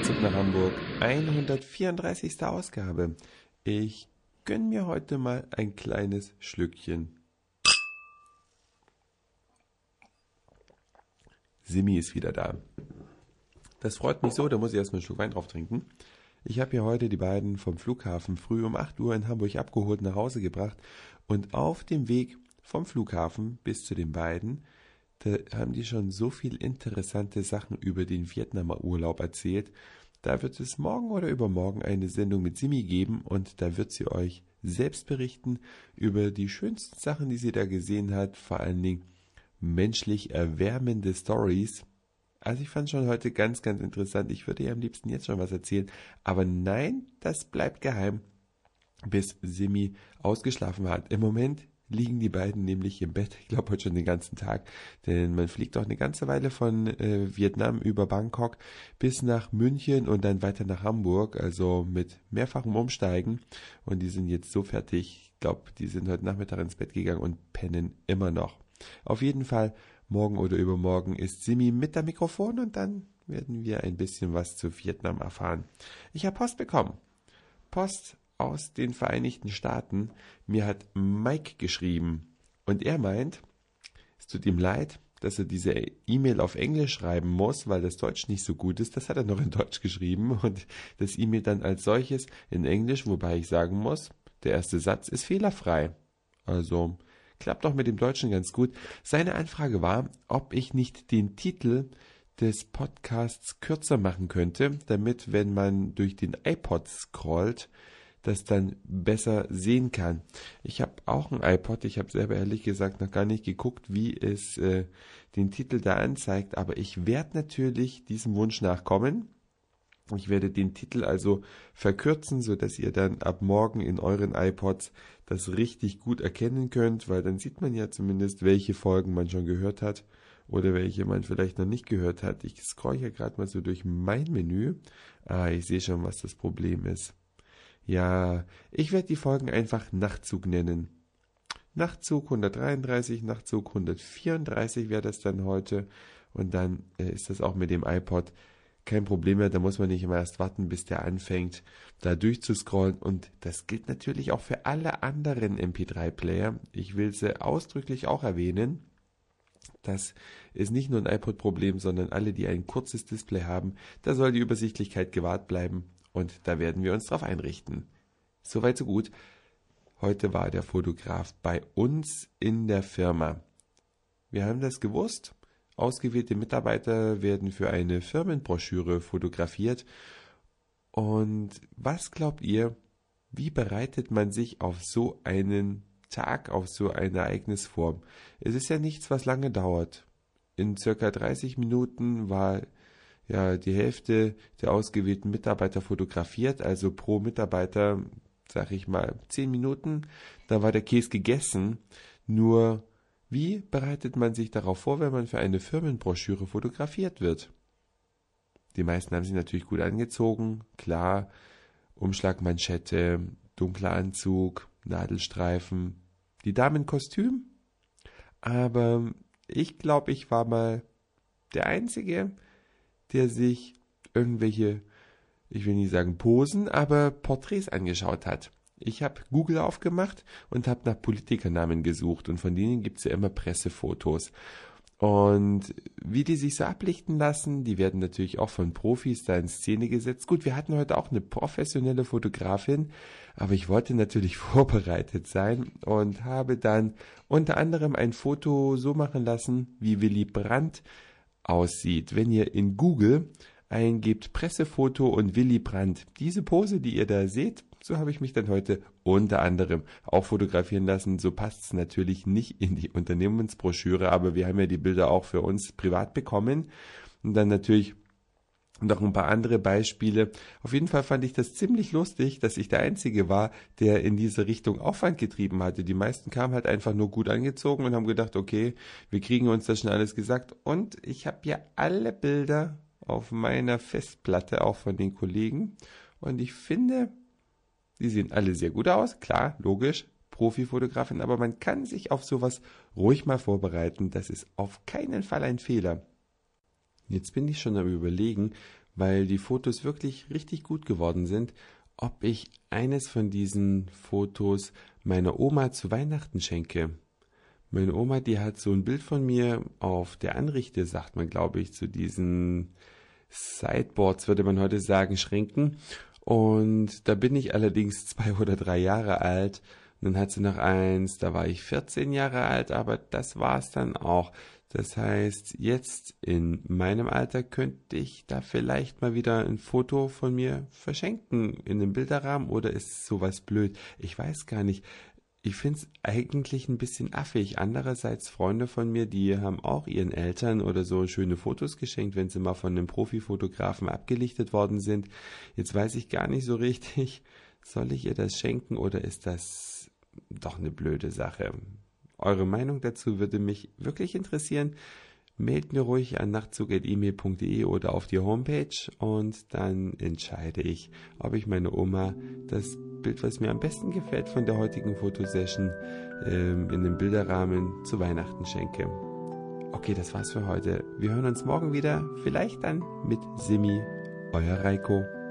Zug nach Hamburg, 134. Ausgabe. Ich gönn mir heute mal ein kleines Schlückchen. Simi ist wieder da. Das freut mich so, da muss ich erstmal einen Schluck Wein drauf trinken. Ich habe hier heute die beiden vom Flughafen früh um 8 Uhr in Hamburg abgeholt, nach Hause gebracht. Und auf dem Weg vom Flughafen bis zu den beiden, da haben die schon so viel interessante Sachen über den Vietnamer Urlaub erzählt. Da wird es morgen oder übermorgen eine Sendung mit Simi geben und da wird sie euch selbst berichten über die schönsten Sachen, die sie da gesehen hat, vor allen Dingen menschlich erwärmende Stories. Also ich fand schon heute ganz, ganz interessant. Ich würde ihr am liebsten jetzt schon was erzählen, aber nein, das bleibt geheim, bis Simi ausgeschlafen hat. Im Moment liegen die beiden nämlich im Bett, ich glaube heute schon den ganzen Tag, denn man fliegt auch eine ganze Weile von Vietnam über Bangkok bis nach München und dann weiter nach Hamburg, also mit mehrfachem Umsteigen und die sind jetzt so fertig, ich glaube, die sind heute Nachmittag ins Bett gegangen und pennen immer noch. Auf jeden Fall, morgen oder übermorgen ist Simi mit der Mikrofon und dann werden wir ein bisschen was zu Vietnam erfahren. Ich habe Post bekommen. Post aus den Vereinigten Staaten. Mir hat Mike geschrieben und er meint, es tut ihm leid, dass er diese E-Mail auf Englisch schreiben muss, weil das Deutsch nicht so gut ist. Das hat er noch in Deutsch geschrieben und das E-Mail dann als solches in Englisch, wobei ich sagen muss, der erste Satz ist fehlerfrei. Also klappt auch mit dem Deutschen ganz gut. Seine Anfrage war, ob ich nicht den Titel des Podcasts kürzer machen könnte, damit, wenn man durch den iPod scrollt, das dann besser sehen kann. Ich habe auch ein iPod, ich habe selber ehrlich gesagt noch gar nicht geguckt, wie es den Titel da anzeigt, aber ich werde natürlich diesem Wunsch nachkommen. Ich werde den Titel also verkürzen, sodass ihr dann ab morgen in euren iPods das richtig gut erkennen könnt, weil dann sieht man ja zumindest, welche Folgen man schon gehört hat oder welche man vielleicht noch nicht gehört hat. Ich scroll hier gerade mal so durch mein Menü. Ich sehe schon, was das Problem ist. Ja, ich werde die Folgen einfach Nachtzug nennen. Nachtzug 133, Nachtzug 134 wäre das dann heute. Und dann ist das auch mit dem iPod kein Problem mehr. Da muss man nicht immer erst warten, bis der anfängt, da durchzuscrollen. Und das gilt natürlich auch für alle anderen MP3-Player. Ich will sie ausdrücklich auch erwähnen. Das ist nicht nur ein iPod-Problem, sondern alle, die ein kurzes Display haben, da soll die Übersichtlichkeit gewahrt bleiben. Und da werden wir uns drauf einrichten. Soweit so gut. Heute war der Fotograf bei uns in der Firma. Wir haben das gewusst. Ausgewählte Mitarbeiter werden für eine Firmenbroschüre fotografiert. Und was glaubt ihr, wie bereitet man sich auf so einen Tag, auf so ein Ereignis vor? Es ist ja nichts, was lange dauert. In circa 30 Minuten war die Hälfte der ausgewählten Mitarbeiter fotografiert, also pro Mitarbeiter, sag ich mal, 10 Minuten, da war der Käse gegessen. Nur, wie bereitet man sich darauf vor, wenn man für eine Firmenbroschüre fotografiert wird? Die meisten haben sich natürlich gut angezogen, klar, Umschlagmanschette, dunkler Anzug, Nadelstreifen, die Damen Kostüm. Aber ich glaube, ich war mal der Einzige, der sich irgendwelche, ich will nicht sagen Posen, aber Porträts angeschaut hat. Ich habe Google aufgemacht und habe nach Politikernamen gesucht und von denen gibt es ja immer Pressefotos. Und wie die sich so ablichten lassen, die werden natürlich auch von Profis da in Szene gesetzt. Gut, wir hatten heute auch eine professionelle Fotografin, aber ich wollte natürlich vorbereitet sein und habe dann unter anderem ein Foto so machen lassen, wie Willy Brandt aussieht. Wenn ihr in Google eingebt Pressefoto und Willy Brandt, diese Pose, die ihr da seht, so habe ich mich dann heute unter anderem auch fotografieren lassen. So passt es natürlich nicht in die Unternehmensbroschüre, aber wir haben ja die Bilder auch für uns privat bekommen. Und dann natürlich noch ein paar andere Beispiele. Auf jeden Fall fand ich das ziemlich lustig, dass ich der Einzige war, der in diese Richtung Aufwand getrieben hatte. Die meisten kamen halt einfach nur gut angezogen und haben gedacht, okay, wir kriegen uns das schon alles gesagt. Und ich habe ja alle Bilder auf meiner Festplatte, auch von den Kollegen. Und ich finde, die sehen alle sehr gut aus. Klar, logisch, Profifotografin, aber man kann sich auf sowas ruhig mal vorbereiten. Das ist auf keinen Fall ein Fehler. Jetzt bin ich schon am Überlegen, weil die Fotos wirklich richtig gut geworden sind, ob ich eines von diesen Fotos meiner Oma zu Weihnachten schenke. Meine Oma, die hat so ein Bild von mir auf der Anrichte, sagt man, glaube ich, zu diesen Sideboards, würde man heute sagen, Schränken. Und da bin ich allerdings 2 oder 3 Jahre alt. Und dann hat sie noch eins, da war ich 14 Jahre alt, aber das war's dann auch. Das heißt, jetzt in meinem Alter könnte ich da vielleicht mal wieder ein Foto von mir verschenken in einem Bilderrahmen, oder ist sowas blöd? Ich weiß gar nicht. Ich finde es eigentlich ein bisschen affig. Andererseits Freunde von mir, die haben auch ihren Eltern oder so schöne Fotos geschenkt, wenn sie mal von einem Profifotografen abgelichtet worden sind. Jetzt weiß ich gar nicht so richtig, soll ich ihr das schenken oder ist das doch eine blöde Sache? Eure Meinung dazu würde mich wirklich interessieren. Mailt mir ruhig an nachtzug@email.de oder auf die Homepage und dann entscheide ich, ob ich meiner Oma das Bild, was mir am besten gefällt von der heutigen Fotosession, in einem Bilderrahmen zu Weihnachten schenke. Okay, das war's für heute. Wir hören uns morgen wieder, vielleicht dann mit Simi. Euer Reiko.